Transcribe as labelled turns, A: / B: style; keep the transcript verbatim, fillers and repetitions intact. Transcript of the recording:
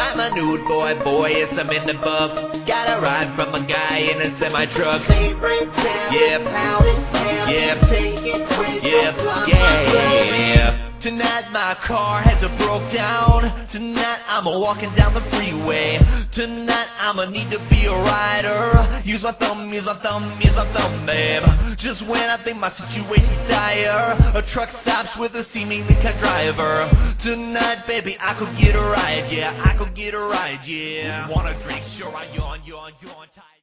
A: I'm a nude boy, boy, yes, I'm in the book. Got a ride from a guy in a semi-truck.
B: Favorite town,
A: Yep.
B: how to town,
A: Yep.
B: take it with
A: Yep,
B: you.
A: yeah. Tonight my car has a broke down. Tonight I'm a walking down the freeway. Tonight I'ma need to be a rider. Use my thumb, use my thumb, use my thumb, babe. Just when I think my situation's dire, a truck stops with a seemingly cut driver. Tonight, baby, I could get a ride, yeah, I could get a ride, yeah. Wanna drink? Sure, I yawn, yawn, yawn, tight.